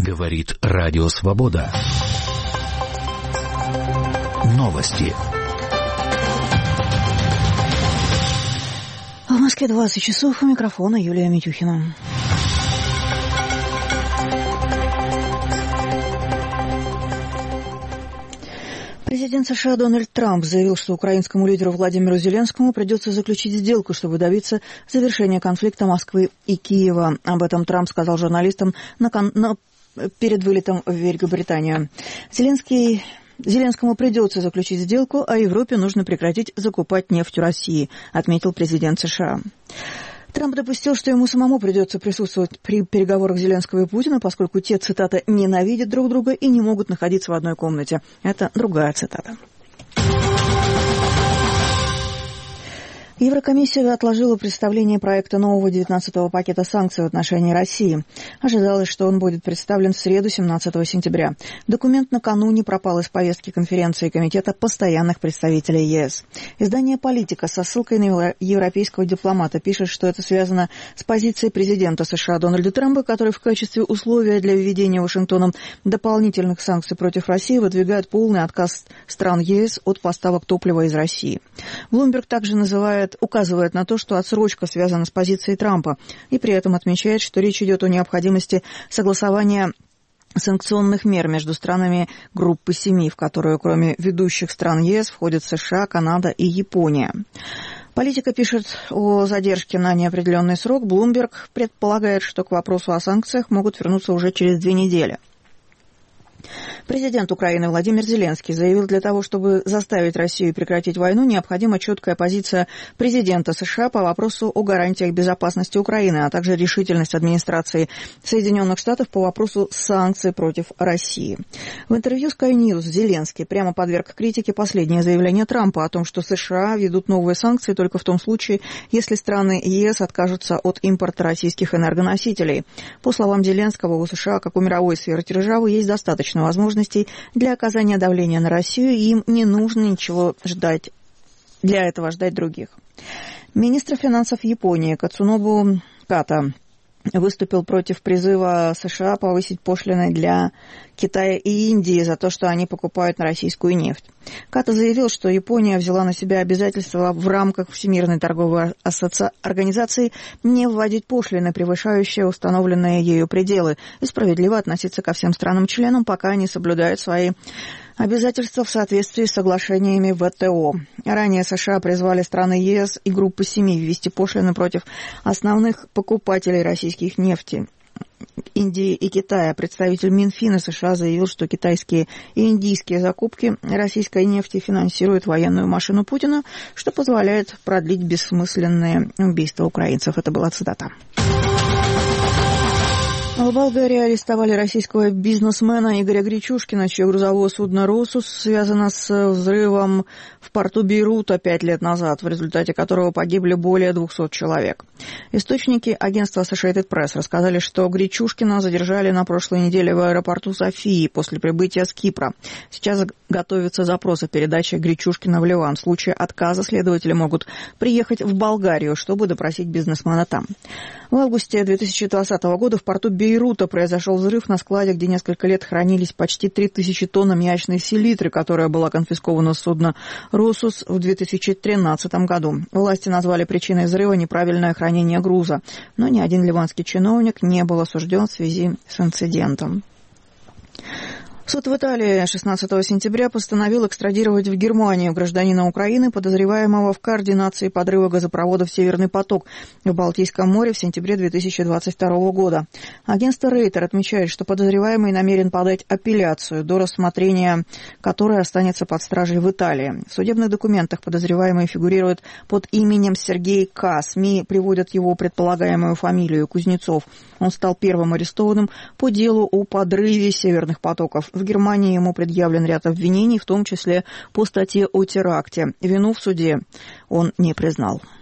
Говорит Радио Свобода. Новости. В Москве 20 часов. У микрофона Юлия Митюхина. Президент США Дональд Трамп заявил, что украинскому лидеру Владимиру Зеленскому придется заключить сделку, чтобы добиться завершения конфликта Москвы и Киева. Об этом Трамп сказал журналистам перед вылетом в Великобританию. Зеленскому придется заключить сделку, а Европе нужно прекратить закупать нефть у России, отметил президент США. Трамп допустил, что ему самому придется присутствовать при переговорах Зеленского и Путина, поскольку те, цитата, «ненавидят друг друга и не могут находиться в одной комнате». Это другая цитата. Еврокомиссия отложила представление проекта нового 19-го пакета санкций в отношении России. Ожидалось, что он будет представлен в среду, 17 сентября. Документ накануне пропал из повестки конференции Комитета постоянных представителей ЕС. Издание «Политика» со ссылкой на европейского дипломата пишет, что это связано с позицией президента США Дональда Трампа, который в качестве условия для введения Вашингтоном дополнительных санкций против России выдвигает полный отказ стран ЕС от поставок топлива из России. Bloomberg также указывает на то, что отсрочка связана с позицией Трампа, и при этом отмечает, что речь идет о необходимости согласования санкционных мер между странами группы 7, в которую кроме ведущих стран ЕС входят США, Канада и Япония. «Политика» пишет о задержке на неопределенный срок. Bloomberg предполагает, что к вопросу о санкциях могут вернуться уже через 2 недели. Президент Украины Владимир Зеленский заявил, для того, чтобы заставить Россию прекратить войну, необходима четкая позиция президента США по вопросу о гарантиях безопасности Украины, а также решительность администрации Соединенных Штатов по вопросу санкций против России. В интервью Sky News Зеленский прямо подверг критике последнее заявление Трампа о том, что США ведут новые санкции только в том случае, если страны ЕС откажутся от импорта российских энергоносителей. По словам Зеленского, у США, как у мировой сферы державы, есть достаточно возможностей для оказания давления на Россию, и им не нужно ничего ждать, для этого ждать других. Министр финансов Японии Кацунобу Ката выступил против призыва США повысить пошлины для Китая и Индии за то, что они покупают на российскую нефть. Ката заявил, что Япония взяла на себя обязательства в рамках Всемирной торговой организации не вводить пошлины, превышающие установленные ею пределы, и справедливо относиться ко всем странам-членам, пока они соблюдают свои обязательства в соответствии с соглашениями ВТО. Ранее США призвали страны ЕС и группы 7 ввести пошлины против основных покупателей российских нефти, Индии и Китая. Представитель Минфина США заявил, что китайские и индийские закупки российской нефти финансируют военную машину Путина, что позволяет продлить бессмысленные убийства украинцев. Это была цитата. В Болгарии арестовали российского бизнесмена Игоря Гречушкина, чье грузовое судно «Росус» связано с взрывом в порту Бейрута 5 лет назад, в результате которого погибли более 200 человек. Источники агентства Associated Press рассказали, что Гречушкина задержали на прошлой неделе в аэропорту Софии после прибытия с Кипра. Сейчас готовится запрос о передаче Гречушкина в Ливан. В случае отказа следователи могут приехать в Болгарию, чтобы допросить бизнесмена там. В августе 2020 года в порту Бейрута произошел взрыв на складе, где несколько лет хранились почти 3000 тонн аммиачной селитры, которая была конфискована с судна «Росус» в 2013 году. Власти назвали причиной взрыва неправильное хранение груза, но ни один ливанский чиновник не был осужден в связи с инцидентом. Суд в Италии 16 сентября постановил экстрадировать в Германию гражданина Украины, подозреваемого в координации подрыва газопроводов «Северный поток» в Балтийском море в сентябре 2022 года. Агентство Рейтер отмечает, что подозреваемый намерен подать апелляцию, до рассмотрения которой останется под стражей в Италии. В судебных документах подозреваемый фигурирует под именем Сергей К. СМИ приводят его предполагаемую фамилию Кузнецов. Он стал первым арестованным по делу о подрыве «Северных потоков». В Германии ему предъявлен ряд обвинений, в том числе по статье о теракте. Вину в суде он не признал.